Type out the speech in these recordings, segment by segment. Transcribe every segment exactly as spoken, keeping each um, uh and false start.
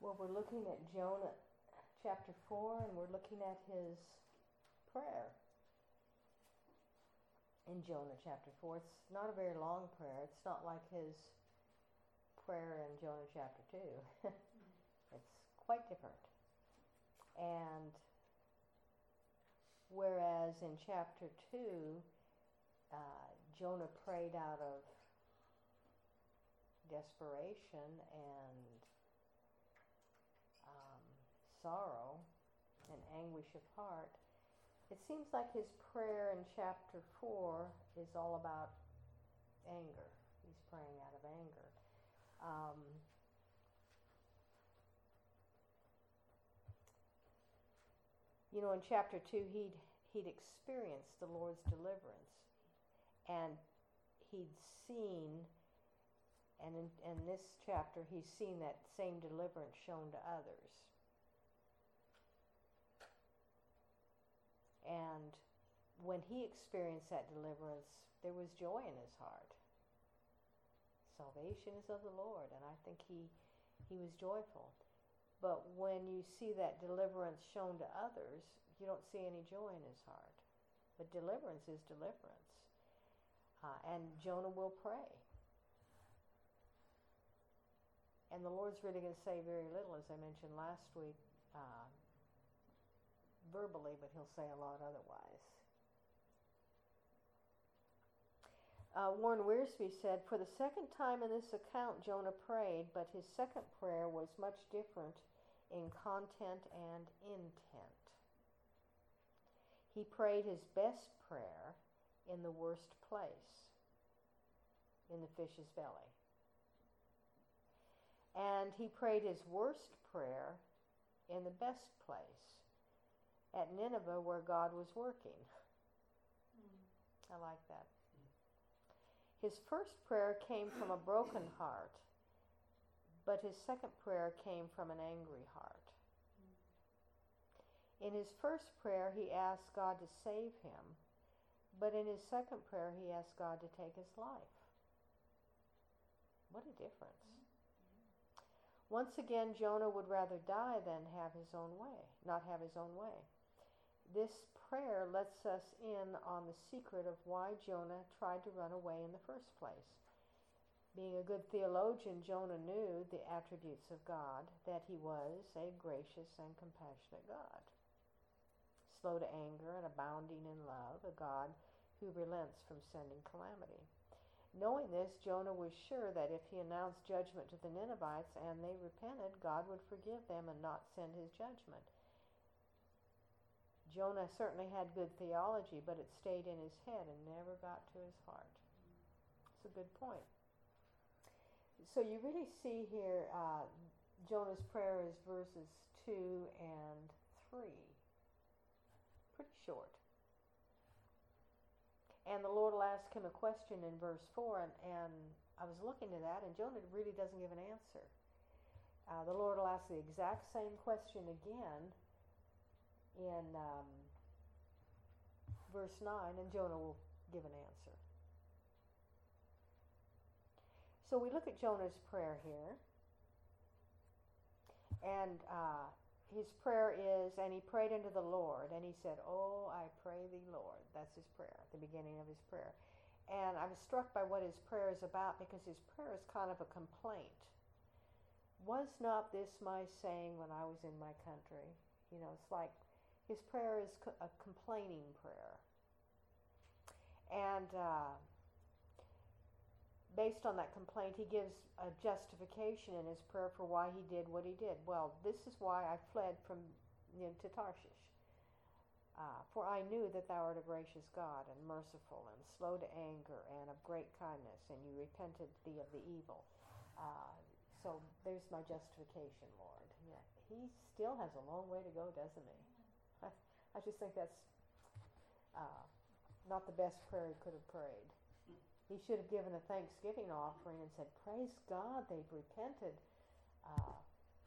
Well, we're looking at Jonah chapter four, and we're looking at his prayer in Jonah chapter four. It's not a very long prayer. It's not like his prayer in Jonah chapter two. It's quite different. And whereas in chapter two, uh, Jonah prayed out of desperation and um, sorrow and anguish of heart, it seems like his prayer in chapter four is all about anger. He's praying out of anger. Um, you know, in chapter two, he'd he'd experienced the Lord's deliverance, and he'd seen, and in, in this chapter, he's seen that same deliverance shown to others. And when he experienced that deliverance, there was joy in his heart. Salvation is of the Lord, and I think he he was joyful. But when you see that deliverance shown to others, you don't see any joy in his heart. But deliverance is deliverance. Uh, and Jonah will pray. And the Lord's really going to say very little, as I mentioned last week, uh, verbally, but he'll say a lot otherwise. Uh, Warren Wiersbe said, "For the second time in this account, Jonah prayed, but his second prayer was much different in content and intent. He prayed his best prayer in the worst place, in the fish's belly. And he prayed his worst prayer in the best place, at Nineveh, where God was working." Mm. I like that. His first prayer came from a broken heart, but his second prayer came from an angry heart. In his first prayer, he asked God to save him, but in his second prayer, he asked God to take his life. What a difference. Once again, Jonah would rather die than have his own way, not have his own way. This prayer lets us in on the secret of why Jonah tried to run away in the first place. Being a good theologian, Jonah knew the attributes of God, that he was a gracious and compassionate God, slow to anger and abounding in love, a God who relents from sending calamity. Knowing this, Jonah was sure that if he announced judgment to the Ninevites and they repented, God would forgive them and not send his judgment. Jonah certainly had good theology, but it stayed in his head and never got to his heart. It's a good point. So you really see here, uh, Jonah's prayer is verses two and three. Pretty short. And the Lord will ask him a question in verse four, and, and I was looking at that, and Jonah really doesn't give an answer. Uh, the Lord will ask the exact same question again in um, verse nine, and Jonah will give an answer. So we look at Jonah's prayer here, and uh, his prayer is, and he prayed unto the Lord, and he said, "Oh, I pray thee, Lord." That's his prayer, at the beginning of his prayer. And I was struck by what his prayer is about, because his prayer is kind of a complaint. Was not this my saying when I was in my country? You know, it's like his prayer is a complaining prayer. And uh, based on that complaint, he gives a justification in his prayer for why he did what he did. Well, this is why I fled from you know, to Tarshish. Uh, for I knew that thou art a gracious God, and merciful, and slow to anger, and of great kindness, and you repented thee of the evil. Uh, so there's my justification, Lord. Yeah, he still has a long way to go, doesn't he? I, I just think that's uh, not the best prayer he could have prayed. He should have given a thanksgiving offering and said, "Praise God, they've repented," uh,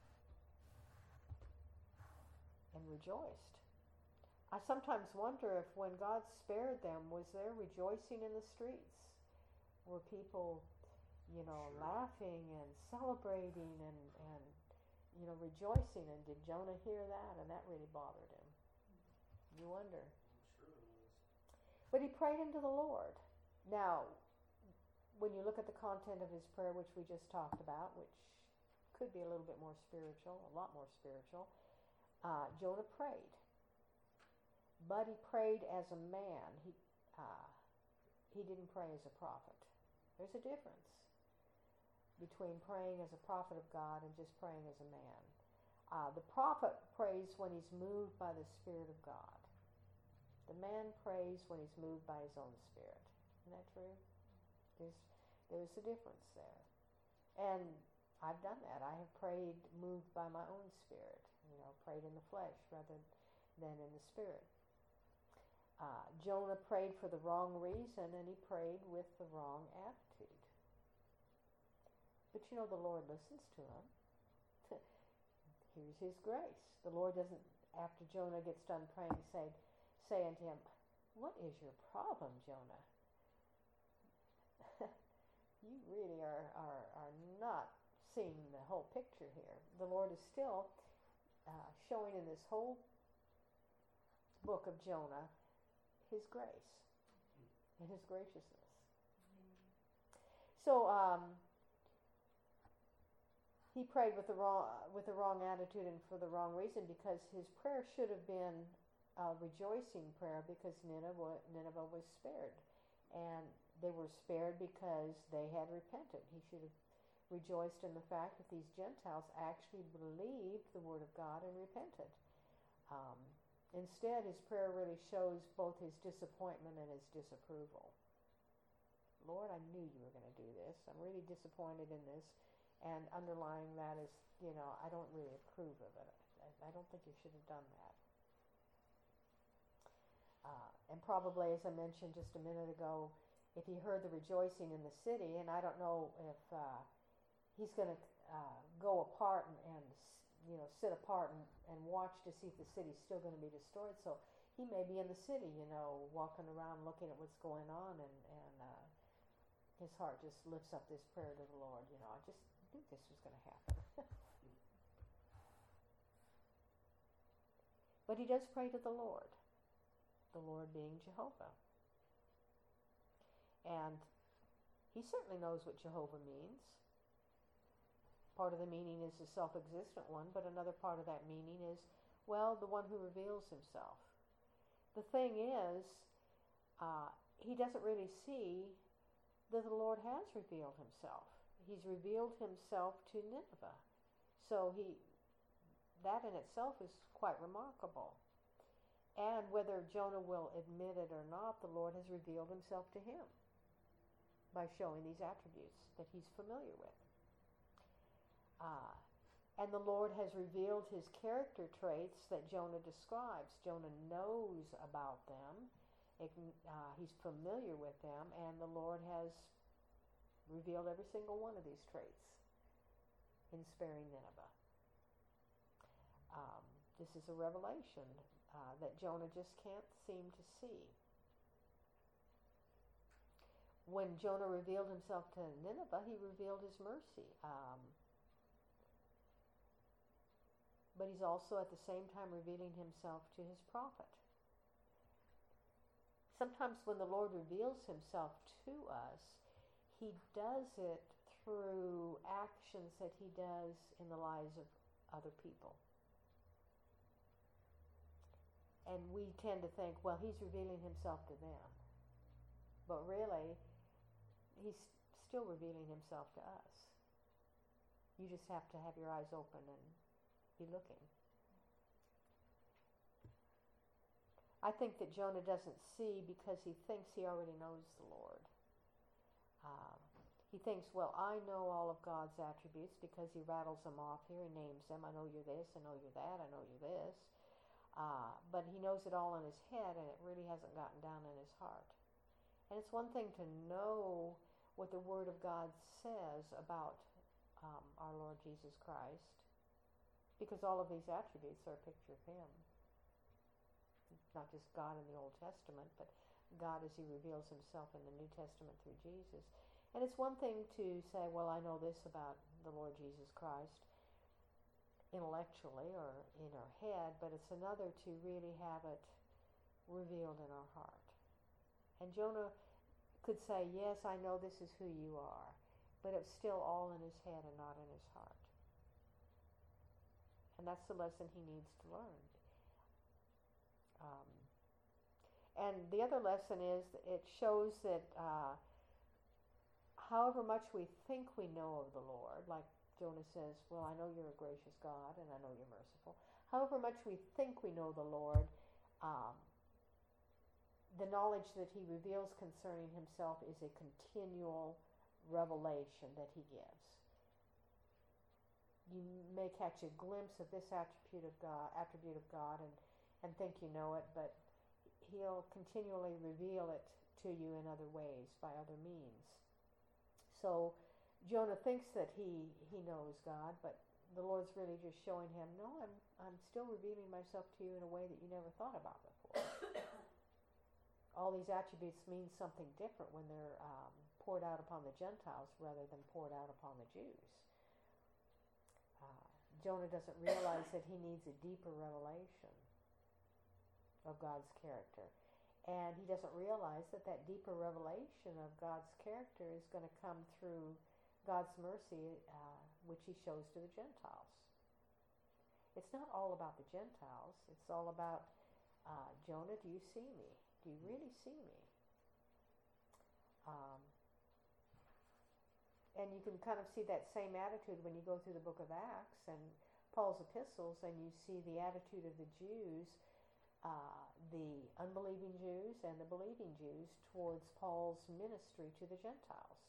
and rejoiced. I sometimes wonder if when God spared them, was there rejoicing in the streets? Were people, you know, sure. laughing and celebrating and, and you know, rejoicing, and did Jonah hear that? And that really bothered him. You wonder. I'm sure it was. But he prayed unto the Lord. Now, when you look at the content of his prayer, which we just talked about, which could be a little bit more spiritual, a lot more spiritual, uh, Jonah prayed. But he prayed as a man. He, uh, he didn't pray as a prophet. There's a difference between praying as a prophet of God and just praying as a man. Uh, the prophet prays when he's moved by the Spirit of God. The man prays when he's moved by his own spirit. Isn't that true? There's, there's a difference there. And I've done that. I have prayed moved by my own spirit. You know, prayed in the flesh rather than in the spirit. Uh, Jonah prayed for the wrong reason, and he prayed with the wrong attitude. But you know, the Lord listens to him. Here's his grace. The Lord doesn't, after Jonah gets done praying, say, say unto him, what is your problem, Jonah? You really are, are, are not seeing the whole picture here. The Lord is still uh, showing in this whole book of Jonah his grace and his graciousness. So um, he prayed with the wrong with the wrong attitude and for the wrong reason, because his prayer should have been a rejoicing prayer, because Nineveh, Nineveh was spared. And they were spared because they had repented. He should have rejoiced in the fact that these Gentiles actually believed the word of God and repented. Um, instead, his prayer really shows both his disappointment and his disapproval. Lord, I knew you were going to do this. I'm really disappointed in this. And underlying that is, you know, I don't really approve of it. I, I don't think you should have done that. Uh, and probably, as I mentioned just a minute ago, if he heard the rejoicing in the city, and I don't know if uh, he's going to uh, go apart and, and, you know, sit apart and, and watch to see if the city's still going to be destroyed. So he may be in the city, you know, walking around looking at what's going on, and, and uh, his heart just lifts up this prayer to the Lord. You know, I just knew this was going to happen. But he does pray to the Lord, the Lord being Jehovah. And he certainly knows what Jehovah means. Part of the meaning is the self-existent one, but another part of that meaning is, well, the one who reveals himself. The thing is, uh, he doesn't really see that the Lord has revealed himself. He's revealed himself to Nineveh. So he, that in itself is quite remarkable. And whether Jonah will admit it or not, the Lord has revealed himself to him by showing these attributes that he's familiar with. Uh, and the Lord has revealed his character traits that Jonah describes. Jonah knows about them. It can, uh, he's familiar with them, and the Lord has revealed every single one of these traits in sparing Nineveh. Um, this is a revelation uh, that Jonah just can't seem to see. When Jonah revealed himself to Nineveh, he revealed his mercy. Um, but he's also at the same time revealing himself to his prophet. Sometimes when the Lord reveals himself to us, he does it through actions that he does in the lives of other people. And we tend to think, well, he's revealing himself to them. But really, he's still revealing himself to us. You just have to have your eyes open and be looking. I think that Jonah doesn't see because he thinks he already knows the Lord. Um, he thinks, well, I know all of God's attributes because he rattles them off here. He names them. I know you're this. I know you're that. I know you're this. Uh, but he knows it all in his head, and it really hasn't gotten down in his heart. And it's one thing to know what the Word of God says about um, our Lord Jesus Christ, because all of these attributes are a picture of him. Not just God in the Old Testament, but God as he reveals himself in the New Testament through Jesus. And it's one thing to say, well, I know this about the Lord Jesus Christ. intellectually or in our head, but it's another to really have it revealed in our heart. And Jonah could say, yes, I know this is who you are, but it's still all in his head and not in his heart. And that's the lesson he needs to learn. Um, and the other lesson is that it shows that uh, however much we think we know of the Lord, like Jonah says, well, I know you're a gracious God and I know you're merciful. However much we think we know the Lord, um, the knowledge that he reveals concerning himself is a continual revelation that he gives. You may catch a glimpse of this attribute of God, attribute of God and, and think you know it, but he'll continually reveal it to you in other ways, by other means. So Jonah thinks that he, he knows God, but the Lord's really just showing him, no, I'm, I'm still revealing myself to you in a way that you never thought about before. All these attributes mean something different when they're um, poured out upon the Gentiles rather than poured out upon the Jews. Uh, Jonah doesn't realize that he needs a deeper revelation of God's character. And he doesn't realize that that deeper revelation of God's character is going to come through God's mercy, uh, which he shows to the Gentiles. It's not all about the Gentiles. It's all about, uh, Jonah, do you see me? Do you really see me? Um, and you can kind of see that same attitude when you go through the book of Acts and Paul's epistles, and you see the attitude of the Jews, uh, the unbelieving Jews and the believing Jews towards Paul's ministry to the Gentiles.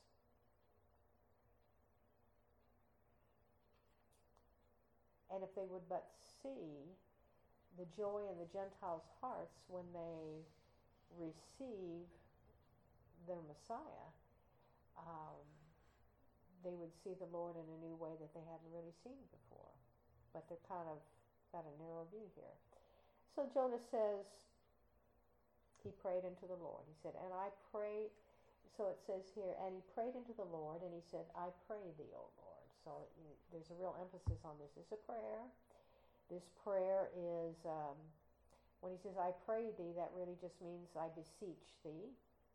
And if they would but see the joy in the Gentiles' hearts when they receive their Messiah, um, they would see the Lord in a new way that they hadn't really seen before. But they're kind of got a narrow view here. So Jonah says, he prayed unto the Lord. He said, and I pray, so it says here, and he prayed unto the Lord, and he said, I pray thee, O Lord. So it, there's a real emphasis on this. It's a prayer. This prayer is, um, when he says, I pray thee, that really just means I beseech thee.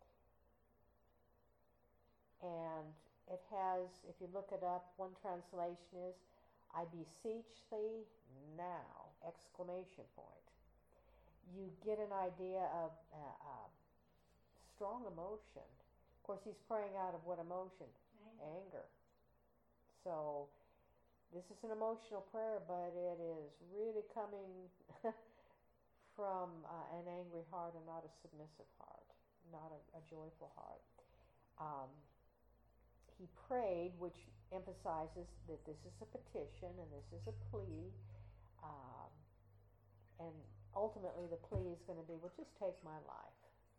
And it has, if you look it up, one translation is, I beseech thee now, exclamation point. You get an idea of uh, uh, strong emotion. Of course, he's praying out of what emotion? Anger. Anger. So this is an emotional prayer, but it is really coming from uh, an angry heart and not a submissive heart, not a, a joyful heart. Um, he prayed, which emphasizes that this is a petition and this is a plea. Um, and ultimately the plea is going to be, well, just take my life.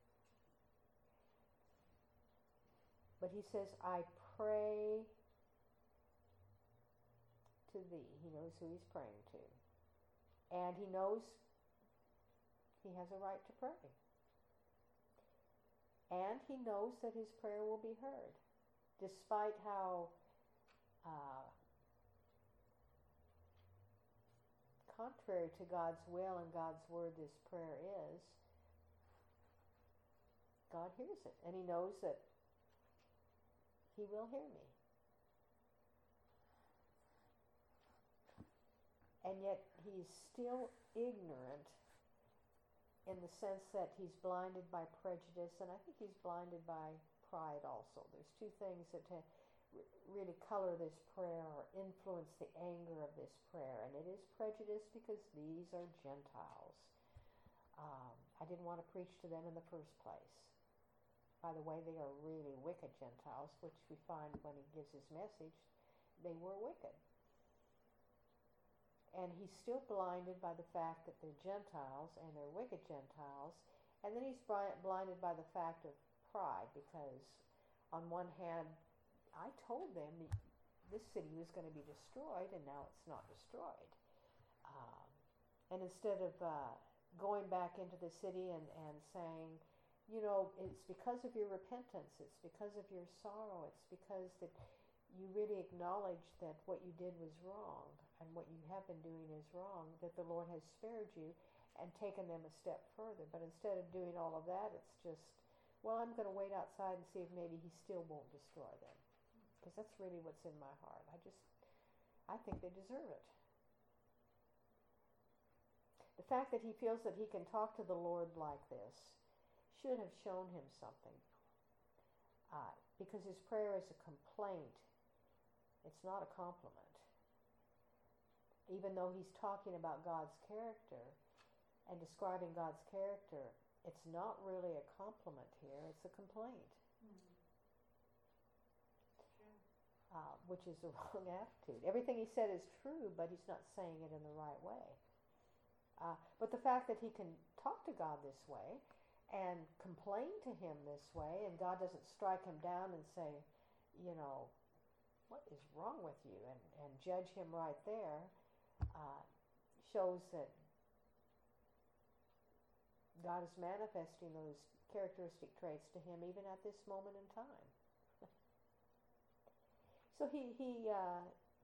But he says, I pray to thee. He knows who he's praying to. And he knows he has a right to pray. And he knows that his prayer will be heard. Despite how uh, contrary to God's will and God's word this prayer is, God hears it. And he knows that he will hear me. And yet he's still ignorant in the sense that he's blinded by prejudice, and I think he's blinded by pride also. There's two things that uh, r- really color this prayer or influence the anger of this prayer, and it is prejudice because these are Gentiles. Um, I didn't want to preach to them in the first place. By the way, they are really wicked Gentiles, which we find when he gives his message, they were wicked. And he's still blinded by the fact that they're Gentiles and they're wicked Gentiles. And then he's bri- blinded by the fact of pride, because on one hand, I told them this city was going to be destroyed, and now it's not destroyed. Um, and instead of uh, going back into the city and, and saying, you know, it's because of your repentance, it's because of your sorrow, it's because that you really acknowledge that what you did was wrong, and what you have been doing is wrong, that the Lord has spared you and taken them a step further. But instead of doing all of that, it's just, well, I'm going to wait outside and see if maybe he still won't destroy them. Because that's really what's in my heart. I just, I think they deserve it. The fact that he feels that he can talk to the Lord like this should have shown him something. Uh, because his prayer is a complaint. It's not a compliment. Even though he's talking about God's character and describing God's character, it's not really a compliment here, it's a complaint. Mm-hmm. Sure. Uh, which is the wrong attitude. Everything he said is true, but he's not saying it in the right way. Uh, but the fact that he can talk to God this way and complain to him this way, and God doesn't strike him down and say, you know, what is wrong with you, and, and judge him right there, uh, shows that God is manifesting those characteristic traits to him even at this moment in time. So he, he uh,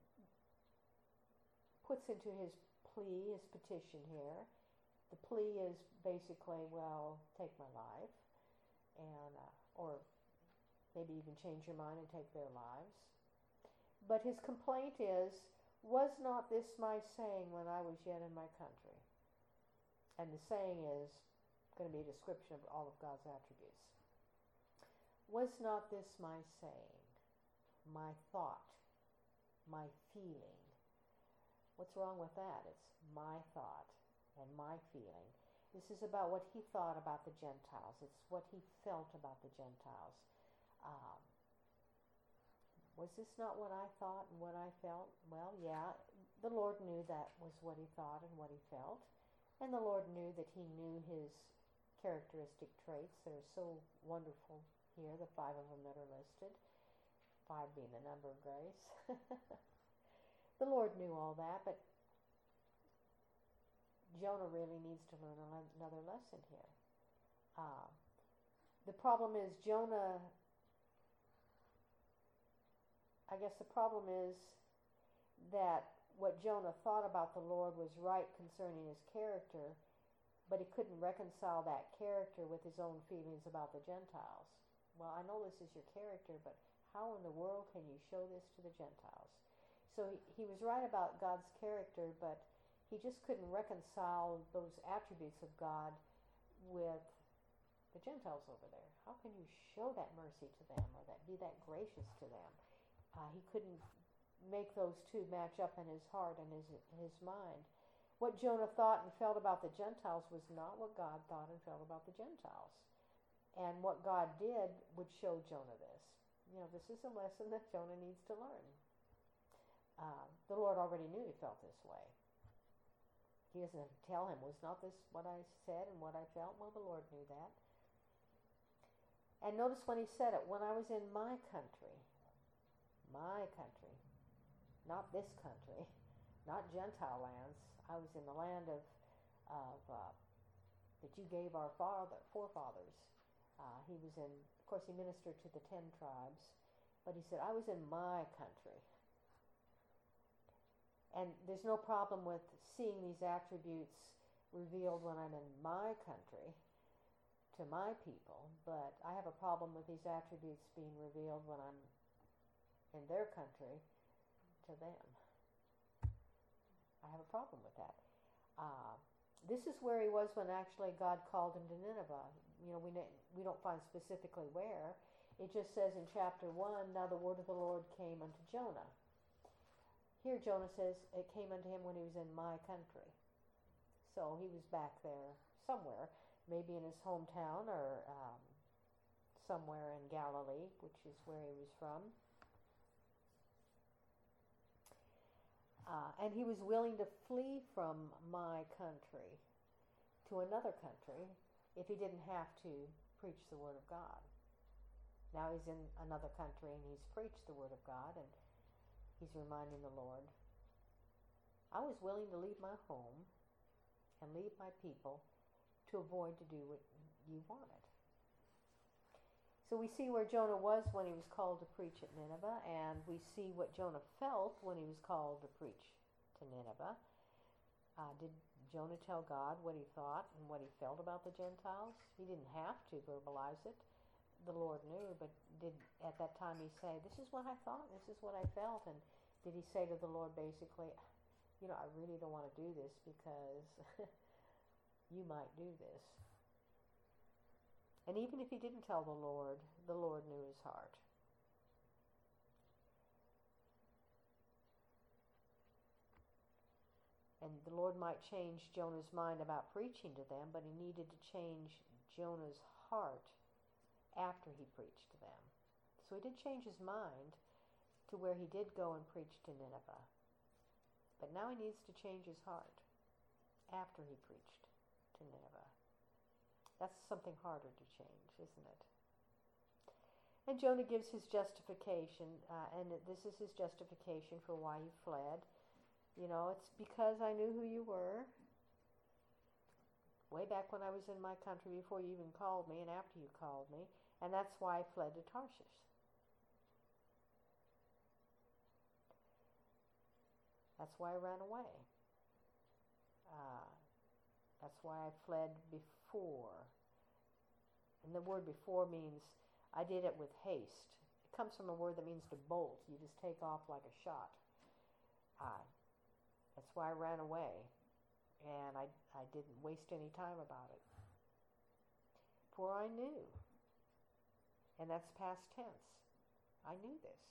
puts into his plea, his petition here. The plea is basically, well, take my life, and uh, or maybe even change your mind and take their lives. But his complaint is, was not this my saying when I was yet in my country? And the saying is going to be a description of all of God's attributes. Was not this my saying, my thought, my feeling? What's wrong with that? It's my thought and my feeling. This is about what he thought about the Gentiles. It's what he felt about the Gentiles. Um, was this not what I thought and what I felt? Well, yeah, the Lord knew that was what he thought and what he felt. And the Lord knew that he knew his characteristic traits. They're so wonderful here, the five of them that are listed. Five being the number of grace. The Lord knew all that, but Jonah really needs to learn another lesson here. Uh, the problem is Jonah, I guess the problem is that what Jonah thought about the Lord was right concerning his character, but he couldn't reconcile that character with his own feelings about the Gentiles. Well, I know this is your character, but how in the world can you show this to the Gentiles? So he, he was right about God's character, but he just couldn't reconcile those attributes of God with the Gentiles over there. How can you show that mercy to them or that be that gracious to them? Uh, he couldn't make those two match up in his heart and his his mind. What Jonah thought and felt about the Gentiles was not what God thought and felt about the Gentiles. And what God did would show Jonah this. You know, this is a lesson that Jonah needs to learn. Uh, the Lord already knew he felt this way. He doesn't tell him, was not this what I said and what I felt? Well, the Lord knew that. And notice when he said it, when I was in my country, my country, not this country, not Gentile lands. I was in the land of, of uh, that you gave our father, forefathers. Uh, he was in, of course, he ministered to the ten tribes, but he said, I was in my country. And there's no problem with seeing these attributes revealed when I'm in my country to my people, but I have a problem with these attributes being revealed when I'm in their country to them. I have a problem with that. Uh, this is where he was when actually God called him to Nineveh. You know, we we don't find specifically where. It just says in chapter one, now the word of the Lord came unto Jonah. Here Jonah says it came unto him when he was in my country. So he was back there somewhere, maybe in his hometown or um, somewhere in Galilee, which is where he was from. Uh, and he was willing to flee from my country to another country if he didn't have to preach the Word of God. Now he's in another country and he's preached the Word of God, and he's reminding the Lord, I was willing to leave my home and leave my people to avoid to do what you wanted. So we see where Jonah was when he was called to preach at Nineveh, and we see what Jonah felt when he was called to preach to to Nineveh. Uh, did Jonah tell God what he thought and what he felt about the Gentiles? He didn't have to verbalize it. The Lord knew, but did at that time he say, this is what I thought, this is what I felt? And did he say to the Lord basically, you know, I really don't want to do this because you might do this? And even if he didn't tell the Lord, the Lord knew his heart. And the Lord might change Jonah's mind about preaching to them, but he needed to change Jonah's heart after he preached to them. So he did change his mind to where he did go and preach to Nineveh. But now he needs to change his heart after he preached to Nineveh. That's something harder to change, isn't it? And Jonah gives his justification, uh, and this is his justification for why he fled. You know, it's because I knew who you were way back when I was in my country, before you even called me and after you called me, and that's why I fled to Tarshish. That's why I ran away. Uh, that's why I fled before. And the word before means I did it with haste. It comes from a word that means to bolt. You just take off like a shot. Uh, that's why I ran away. And I, I didn't waste any time about it. For I knew. And that's past tense. I knew this.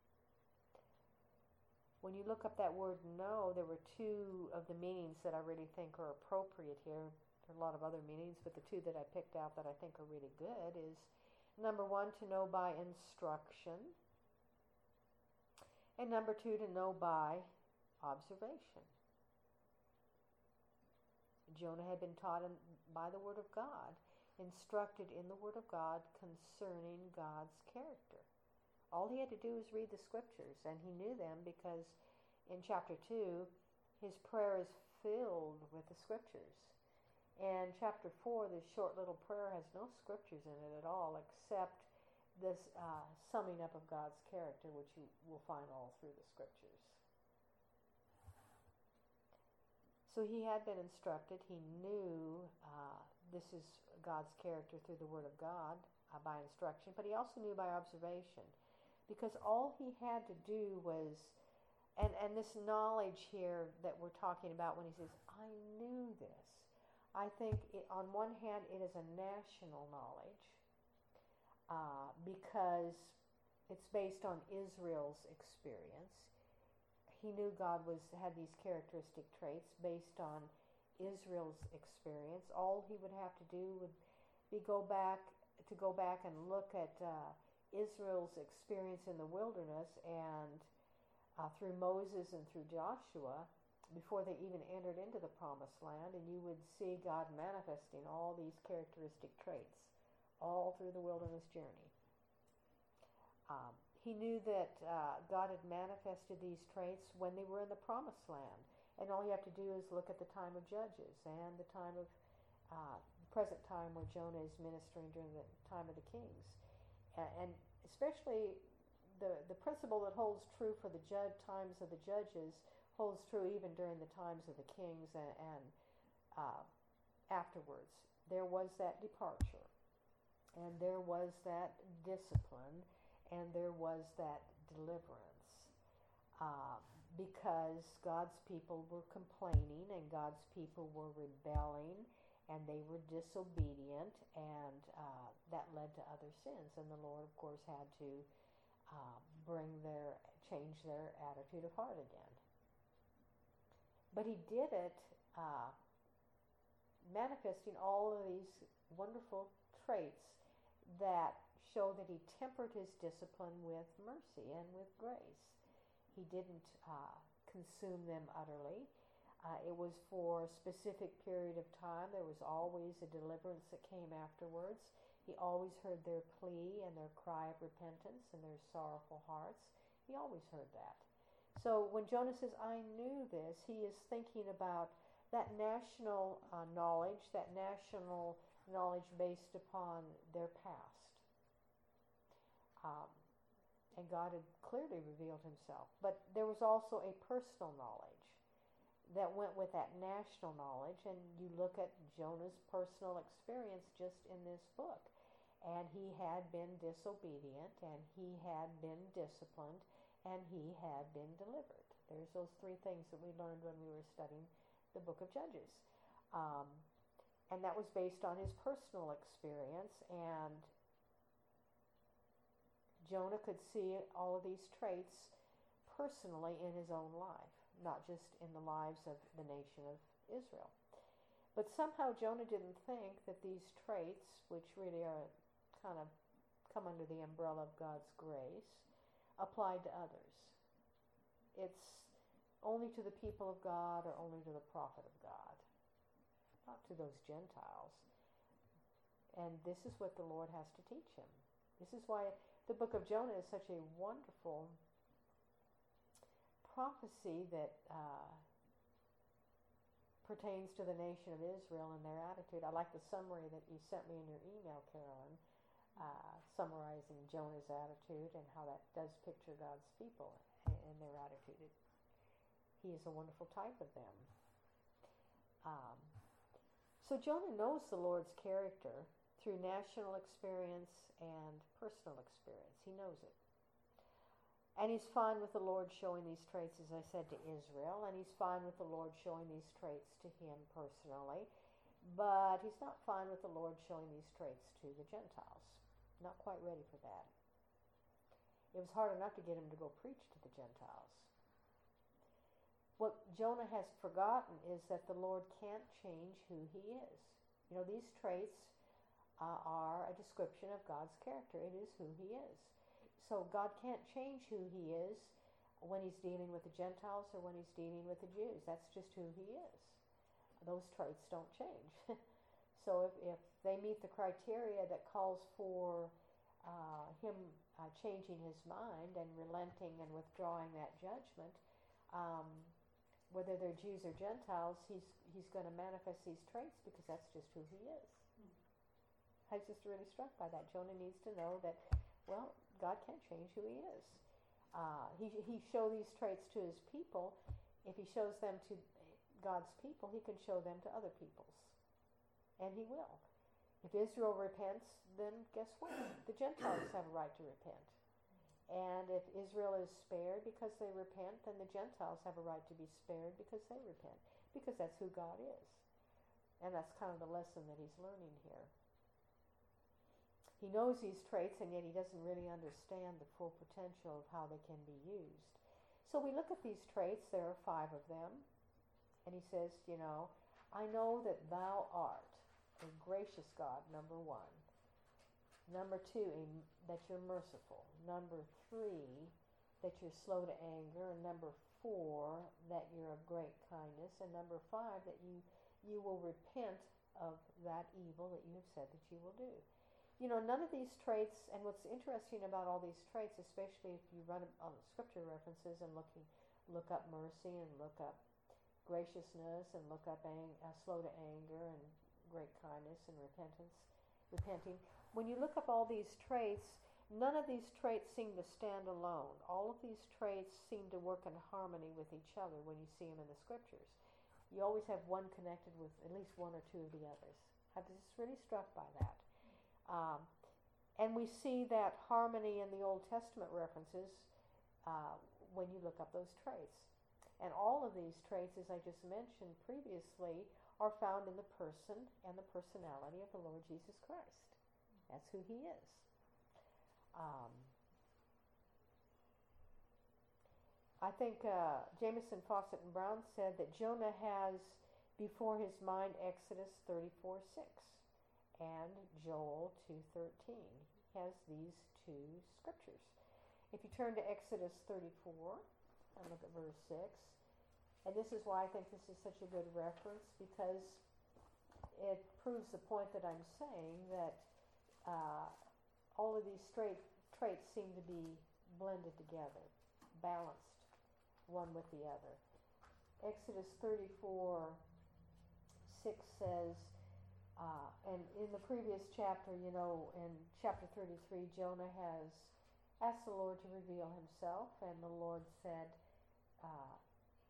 When you look up that word know, there were two of the meanings that I really think are appropriate here. There are a lot of other meanings, but the two that I picked out that I think are really good is, number one, to know by instruction, and number two, to know by observation. Jonah had been taught in, by the Word of God, instructed in the Word of God concerning God's character. All he had to do was read the scriptures, and he knew them because in chapter two, his prayer is filled with the scriptures. And chapter four, this short little prayer has no scriptures in it at all except this uh, summing up of God's character, which you will find all through the scriptures. So he had been instructed. He knew uh, this is God's character through the Word of God uh, by instruction, but he also knew by observation. Because all he had to do was, and, and this knowledge here that we're talking about when he says, I knew this. I think it, on one hand it is a national knowledge uh, because it's based on Israel's experience. He knew God was had these characteristic traits based on Israel's experience. All he would have to do would be go back to go back and look at uh, Israel's experience in the wilderness and uh, through Moses and through Joshua before they even entered into the promised land, and you would see God manifesting all these characteristic traits all through the wilderness journey. Um, he knew that uh, God had manifested these traits when they were in the promised land, and all you have to do is look at the time of Judges and the time of uh, the present time where Jonah is ministering during the time of the kings. And especially the the principle that holds true for the judge times of the judges holds true even during the times of the kings and, and uh, afterwards. There was that departure, and there was that discipline, and there was that deliverance uh, because God's people were complaining and God's people were rebelling, and they were disobedient, and uh, that led to other sins. And the Lord, of course, had to uh, bring their, change their attitude of heart again. But he did it uh, manifesting all of these wonderful traits that show that he tempered his discipline with mercy and with grace. He didn't uh, consume them utterly. Uh, it was for a specific period of time. There was always a deliverance that came afterwards. He always heard their plea and their cry of repentance and their sorrowful hearts. He always heard that. So when Jonah says, I knew this, he is thinking about that national uh, knowledge, that national knowledge based upon their past. Um, and God had clearly revealed himself. But there was also a personal knowledge. that went with that national knowledge, and you look at Jonah's personal experience just in this book. And he had been disobedient, and he had been disciplined, and he had been delivered. There's those three things that we learned when we were studying the book of Judges. Um, and that was based on his personal experience, and Jonah could see all of these traits personally in his own life, not just in the lives of the nation of Israel. But somehow Jonah didn't think that these traits, which really are kind of come under the umbrella of God's grace, applied to others. It's only to the people of God or only to the prophet of God, not to those Gentiles. And this is what the Lord has to teach him. This is why the book of Jonah is such a wonderful prophecy that uh, pertains to the nation of Israel and their attitude. I like the summary that you sent me in your email, Carolyn, uh, summarizing Jonah's attitude and how that does picture God's people and, and their attitude. It, he is a wonderful type of them. Um, so Jonah knows the Lord's character through national experience and personal experience. He knows it. And he's fine with the Lord showing these traits, as I said, to Israel, and he's fine with the Lord showing these traits to him personally, but he's not fine with the Lord showing these traits to the Gentiles. Not quite ready for that. It was hard enough to get him to go preach to the Gentiles. What Jonah has forgotten is that the Lord can't change who he is. You know, these traits uh, are a description of God's character. It is who he is. So God can't change who he is when he's dealing with the Gentiles or when he's dealing with the Jews. That's just who he is. Those traits don't change. So if, if they meet the criteria that calls for uh, him uh, changing his mind and relenting and withdrawing that judgment, um, whether they're Jews or Gentiles, he's he's going to manifest these traits because that's just who he is. Mm. I was just really struck by that. Jonah needs to know that, well, God can't change who he is. Uh, he he showed these traits to his people. If he shows them to God's people, he can show them to other peoples. And he will. If Israel repents, then guess what? The Gentiles have a right to repent. And if Israel is spared because they repent, then the Gentiles have a right to be spared because they repent. Because that's who God is. And that's kind of the lesson that he's learning here. He knows these traits, and yet he doesn't really understand the full potential of how they can be used. So we look at these traits. There are five of them. And he says, you know, I know that thou art a gracious God, number one. Number two, a, that you're merciful. Number three, that you're slow to anger. And number four, that you're of great kindness. And number five, that you, you will repent of that evil that you have said that you will do. You know, none of these traits, and what's interesting about all these traits, especially if you run on scripture references and looking, look up mercy and look up graciousness and look up ang- uh, slow to anger and great kindness and repentance, repenting. When you look up all these traits, none of these traits seem to stand alone. All of these traits seem to work in harmony with each other when you see them in the scriptures. You always have one connected with at least one or two of the others. I was just really struck by that. Um, and we see that harmony in the Old Testament references uh, when you look up those traits. And all of these traits, as I just mentioned previously, are found in the person and the personality of the Lord Jesus Christ. That's who he is. Um, I think uh, Jameson, Fawcett, and Brown said that Jonah has before his mind Exodus thirty-four six. And Joel two thirteen. He has these two scriptures. If you turn to Exodus thirty-four and look at verse six, and this is why I think this is such a good reference, because it proves the point that I'm saying, that uh, all of these straight traits seem to be blended together, balanced one with the other. Exodus thirty-four six says, Uh, and in the previous chapter, you know, in chapter thirty-three, Jonah has asked the Lord to reveal himself, and the Lord said, uh,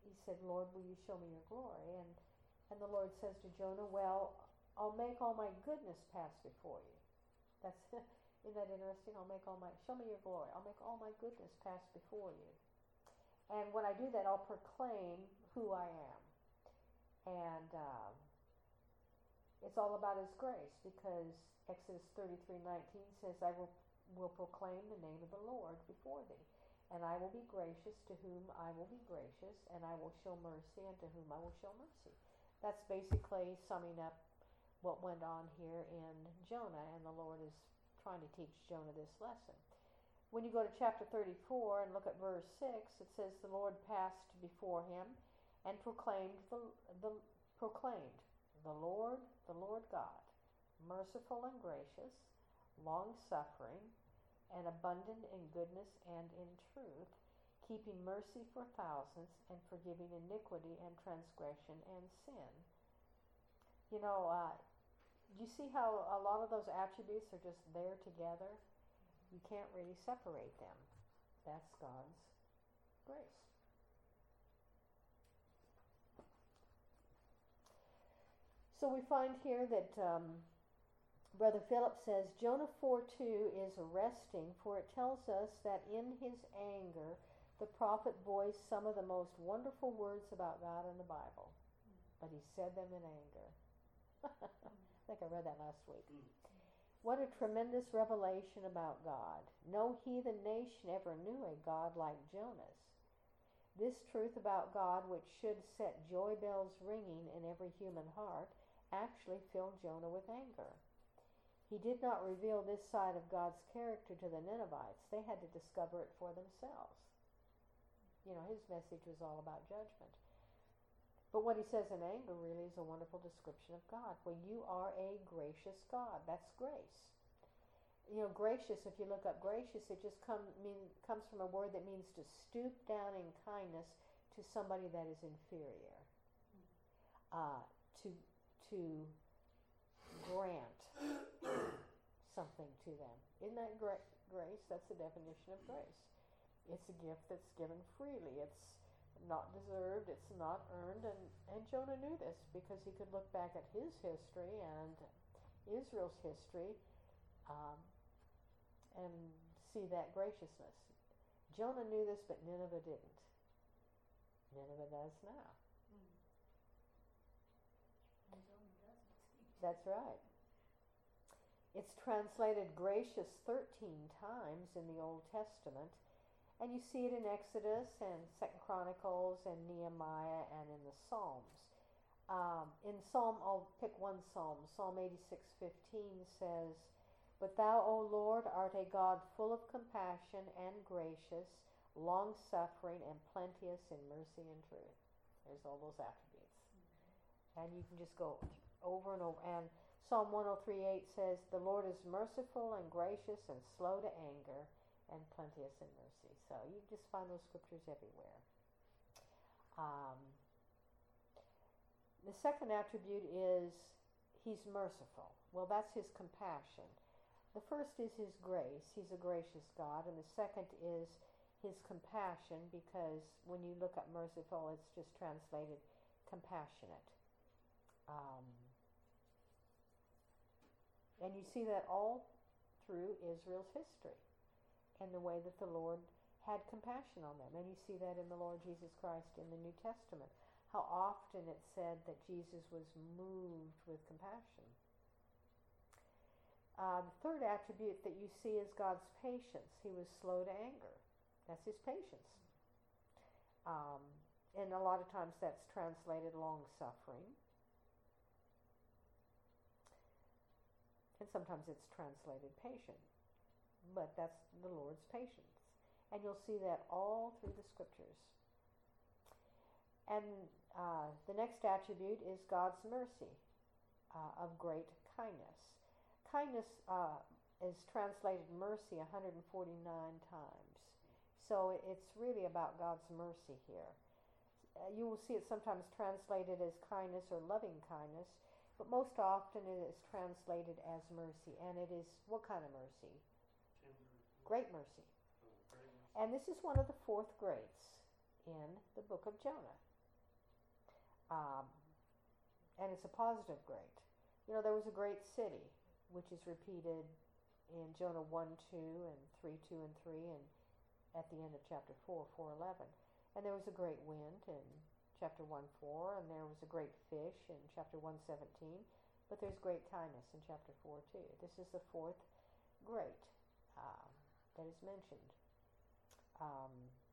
he said, Lord, will you show me your glory? And, and the Lord says to Jonah, well, I'll make all my goodness pass before you. That's, isn't that interesting? I'll make all my, show me your glory. I'll make all my goodness pass before you. And when I do that, I'll proclaim who I am. And um, it's all about His grace, because Exodus thirty-three nineteen says, I will, will proclaim the name of the Lord before thee. And I will be gracious to whom I will be gracious, and I will show mercy unto whom I will show mercy. That's basically summing up what went on here in Jonah, and the Lord is trying to teach Jonah this lesson. When you go to chapter thirty-four and look at verse six, it says, the Lord passed before him and proclaimed the, the proclaimed the Lord, the Lord God, merciful and gracious, long-suffering, and abundant in goodness and in truth, keeping mercy for thousands, and forgiving iniquity and transgression and sin. You know, uh, do you see how a lot of those attributes are just there together? You can't really separate them. That's God's grace. So we find here that um, Brother Philip says, Jonah four two is arresting, for it tells us that in his anger, the prophet voiced some of the most wonderful words about God in the Bible. But he said them in anger. I think I read that last week. What a tremendous revelation about God. No heathen nation ever knew a God like Jonah's. This truth about God, which should set joy bells ringing in every human heart, actually filled Jonah with anger. He did not reveal this side of God's character to the Ninevites. They had to discover it for themselves. You know, his message was all about judgment. But what he says in anger really is a wonderful description of God. Well, you are a gracious God. That's grace. You know, gracious, if you look up gracious, it just come, mean, comes from a word that means to stoop down in kindness to somebody that is inferior. Uh, to, to grant something to them. Isn't that gra- grace? That's the definition of grace. It's a gift that's given freely. It's not deserved. It's not earned. And, and Jonah knew this because he could look back at his history and Israel's history um, and see that graciousness. Jonah knew this, but Nineveh didn't. Nineveh does now. Mm. And Jonah doesn't. That's right. It's translated gracious thirteen times in the Old Testament, and you see it in Exodus and Second Chronicles and Nehemiah and in the Psalms. Um, in Psalm, I'll pick one Psalm. Psalm eighty-six fifteen says, But thou, O Lord, art a God full of compassion and gracious, long-suffering and plenteous in mercy and truth. There's all those attributes. Mm-hmm. And you can just go over and over. And Psalm one oh three eight says, The Lord is merciful and gracious and slow to anger and plenteous in mercy. So you just find those scriptures everywhere. Um, the second attribute is he's merciful. Well, that's his compassion. The first is his grace. He's a gracious God. And the second is his compassion, because when you look up merciful, it's just translated compassionate. Um, and you see that all through Israel's history and the way that the Lord had compassion on them. And you see that in the Lord Jesus Christ in the New Testament, how often it said that Jesus was moved with compassion. Uh, the third attribute that you see is God's patience. He was slow to anger. That's his patience. Um, and a lot of times that's translated long-suffering. And sometimes it's translated patient. But that's the Lord's patience. And you'll see that all through the scriptures. And uh, the next attribute is God's mercy uh, of great kindness. Kindness uh, is translated mercy one hundred forty-nine times. So it's really about God's mercy here. Uh, you will see it sometimes translated as kindness or loving kindness, but most often it is translated as mercy. And it is what kind of mercy? Great mercy. And this is one of the fourth greats in the book of Jonah. Um, and it's a positive great. You know, there was a great city, which is repeated in Jonah one two and three two and three, and at the end of chapter four, four eleven. And there was a great wind in chapter one four, and there was a great fish in chapter one seventeen, but there's great kindness in chapter four two. This is the fourth great um, that is mentioned. Um,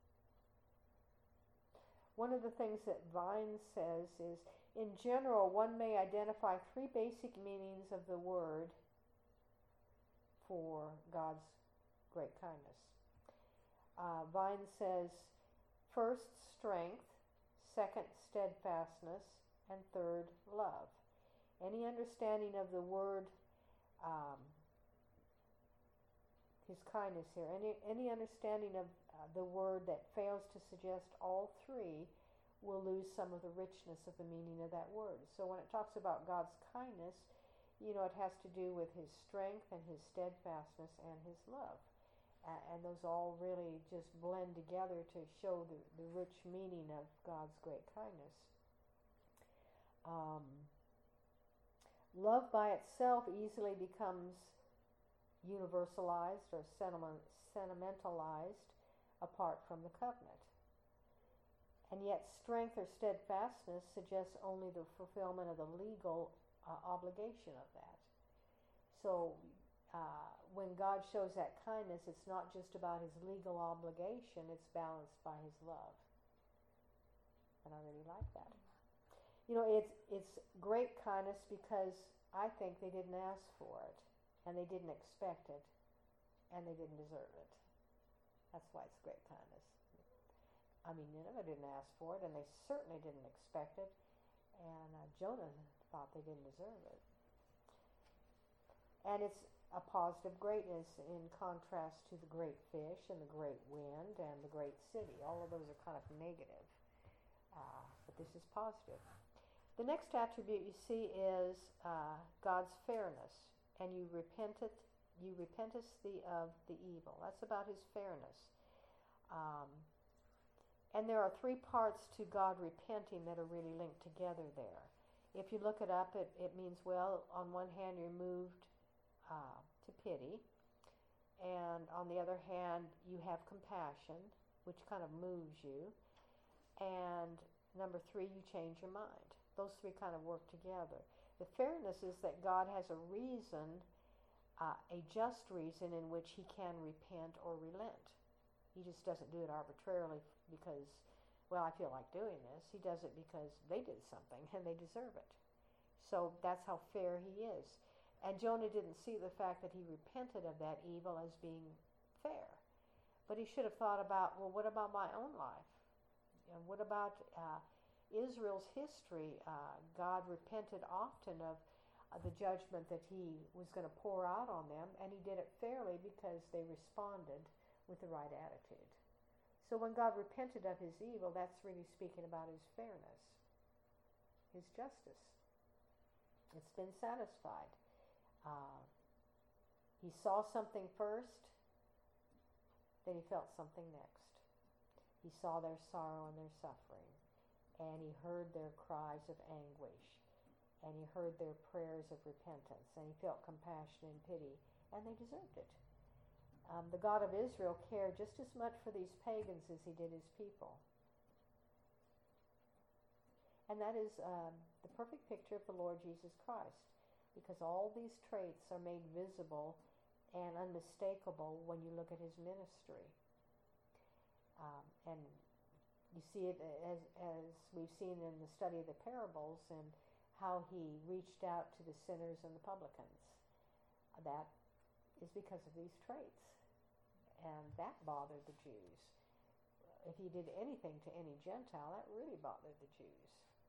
one of the things that Vine says is, in general, one may identify three basic meanings of the word for God's great kindness. Uh, Vine says, first, strength, second, steadfastness, and third, love. Any understanding of the word, um, his kindness here, any, any understanding of uh, the word that fails to suggest all three will lose some of the richness of the meaning of that word. So when it talks about God's kindness, you know, it has to do with his strength and his steadfastness and his love. Uh, and those all really just blend together to show the, the rich meaning of God's great kindness. Um, love by itself easily becomes universalized or sentiment, sentimentalized apart from the covenant. And yet strength or steadfastness suggests only the fulfillment of the legal uh, obligation of that. So uh, when God shows that kindness, it's not just about his legal obligation, it's balanced by his love. And I really like that. You know, it's it's great kindness because I think they didn't ask for it, and they didn't expect it, and they didn't deserve it. That's why it's great kindness. I mean, Nineveh didn't ask for it, and they certainly didn't expect it, and uh, Jonah thought they didn't deserve it. And it's a positive greatness in contrast to the great fish and the great wind and the great city. All of those are kind of negative, uh, but this is positive. The next attribute you see is uh, God's fairness, and you repenteth, you repentest thee of the evil. That's about his fairness. Um, And there are three parts to God repenting that are really linked together there. If you look it up, it, it means, well, on one hand, you're moved uh, to pity. And on the other hand, you have compassion, which kind of moves you. And number three, you change your mind. Those three kind of work together. The fairness is that God has a reason, uh, a just reason in which he can repent or relent. He just doesn't do it arbitrarily because, well, I feel like doing this. He does it because they did something and they deserve it. So that's how fair he is. And Jonah didn't see the fact that he repented of that evil as being fair. But he should have thought about, well, what about my own life? And what about uh, Israel's history? Uh, God repented often of uh, the judgment that he was going to pour out on them, and he did it fairly because they responded with the right attitude. So when God repented of his evil, that's really speaking about his fairness, his justice. It's been satisfied. Uh, he saw something first, then he felt something next. He saw their sorrow and their suffering, and he heard their cries of anguish, and he heard their prayers of repentance, and he felt compassion and pity, and they deserved it. Um, the God of Israel cared just as much for these pagans as he did his people. And that is um, the perfect picture of the Lord Jesus Christ, because all these traits are made visible and unmistakable when you look at his ministry. Um, and you see it as, as we've seen in the study of the parables and how he reached out to the sinners and the publicans. That is because of these traits. And that bothered the Jews. If he did anything to any Gentile, that really bothered the Jews.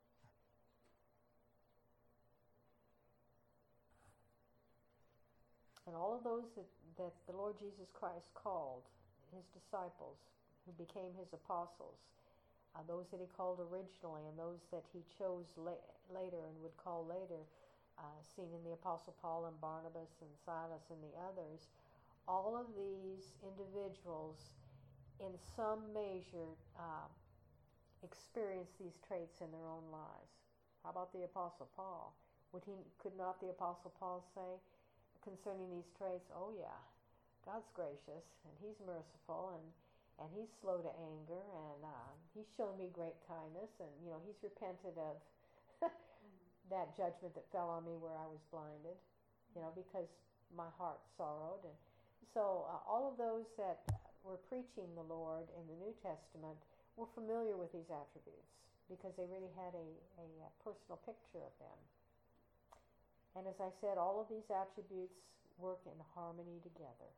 And all of those that, that the Lord Jesus Christ called, his disciples, who became his apostles, uh, those that he called originally and those that he chose la- later and would call later, uh, seen in the Apostle Paul and Barnabas and Silas and the others, all of these individuals in some measure uh, experience these traits in their own lives. How about the Apostle Paul? Would he, could not the Apostle Paul say concerning these traits, oh yeah, God's gracious, and he's merciful, and, and he's slow to anger, and uh, he's shown me great kindness, and you know he's repented of that judgment that fell on me where I was blinded, you know, because my heart sorrowed. And so uh, all of those that were preaching the Lord in the New Testament were familiar with these attributes because they really had a, a, a personal picture of them. And as I said, all of these attributes work in harmony together.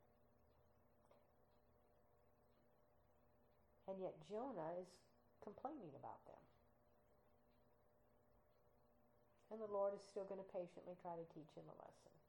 And yet Jonah is complaining about them. And the Lord is still going to patiently try to teach him a lesson.